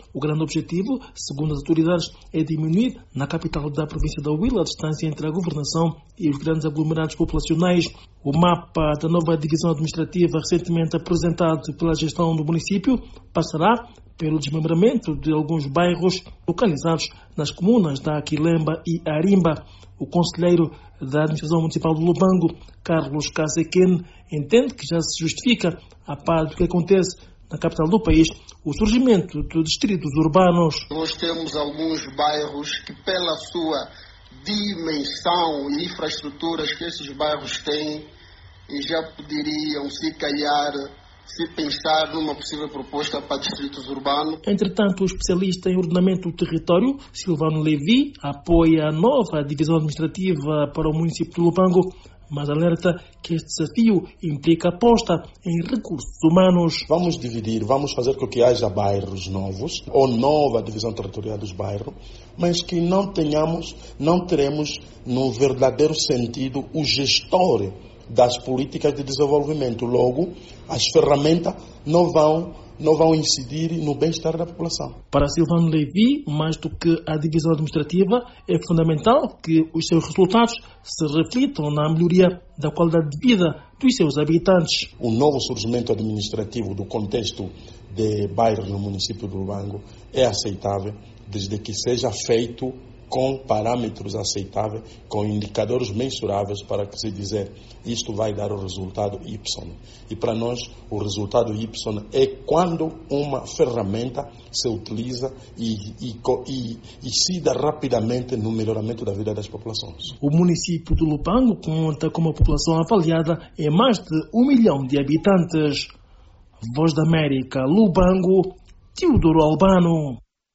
O grande objetivo, segundo as autoridades, é diminuir na capital da província da Huila a distância entre a governação e os grandes aglomerados populacionais. O mapa da nova divisão administrativa, recentemente apresentado pela gestão do município, passará pelo desmembramento de alguns bairros localizados nas comunas da Quilemba e Arimba. O conselheiro da administração municipal do Lubango, Carlos Casequen, entende que já se justifica, a par do que acontece na capital do país, o surgimento de distritos urbanos. Nós temos alguns bairros que, pela sua dimensão e infraestruturas que esses bairros têm, já poderiam, se calhar, se pensar numa possível proposta para distritos urbanos. Entretanto, o especialista em ordenamento do território, Silvano Levi, apoia a nova divisão administrativa para o município de Lubango, mas alerta que este desafio implica aposta em recursos humanos. Vamos dividir, vamos fazer com que haja bairros novos, ou nova divisão territorial dos bairros, mas que não teremos no verdadeiro sentido o gestor das políticas de desenvolvimento. Logo, as ferramentas não vão incidir no bem-estar da população. Para Silvano Levi, mais do que a divisão administrativa, é fundamental que os seus resultados se reflitam na melhoria da qualidade de vida dos seus habitantes. O novo surgimento administrativo do contexto de bairros no município do Lubango é aceitável, desde que seja feito com parâmetros aceitáveis, com indicadores mensuráveis para que se dizer isto vai dar o resultado Y. E para nós o resultado Y é quando uma ferramenta se utiliza e incida rapidamente no melhoramento da vida das populações. O município do Lubango conta com uma população avaliada em mais de 1 milhão de habitantes. Voz da América, Lubango, Teodoro Albano.